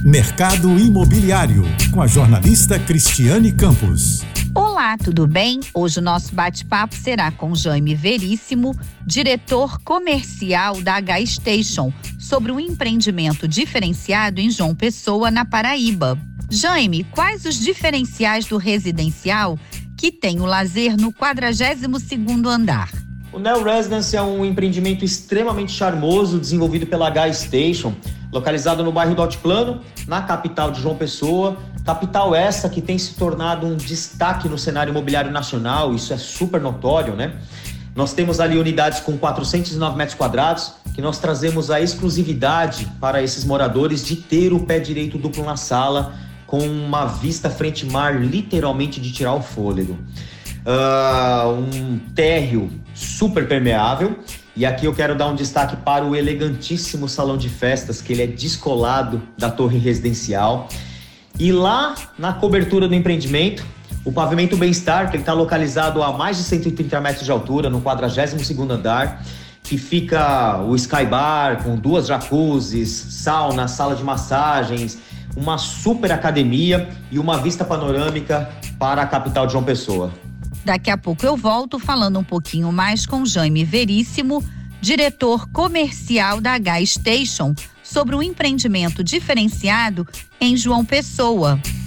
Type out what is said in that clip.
Mercado Imobiliário, com a jornalista Cristiane Campos. Olá, tudo bem? Hoje o nosso bate-papo será com Jaime Veríssimo, diretor comercial da H-Station, sobre um empreendimento diferenciado em João Pessoa, na Paraíba. Jaime, quais os diferenciais do residencial que tem o lazer no 42º andar? O Neo Residence é um empreendimento extremamente charmoso desenvolvido pela H-Station, localizado no bairro do Altiplano, na capital de João Pessoa. Capital essa que tem se tornado um destaque no cenário imobiliário nacional, isso é super notório, né? Nós temos ali unidades com 409 metros quadrados, que nós trazemos a exclusividade para esses moradores de ter o pé direito duplo na sala, com uma vista frente-mar literalmente de tirar o fôlego. Um térreo super permeável, e aqui eu quero dar um destaque para o elegantíssimo salão de festas, que ele é descolado da torre residencial. E lá na cobertura do empreendimento, o pavimento Bem-Estar, que ele está localizado a mais de 130 metros de altura, no 42º andar, que fica o Sky Bar com 2 jacuzzis, sauna, sala de massagens, uma super academia e uma vista panorâmica para a capital de João Pessoa. Daqui a pouco eu volto falando um pouquinho mais com Jaime Veríssimo, diretor comercial da H-Station, sobre um empreendimento diferenciado em João Pessoa.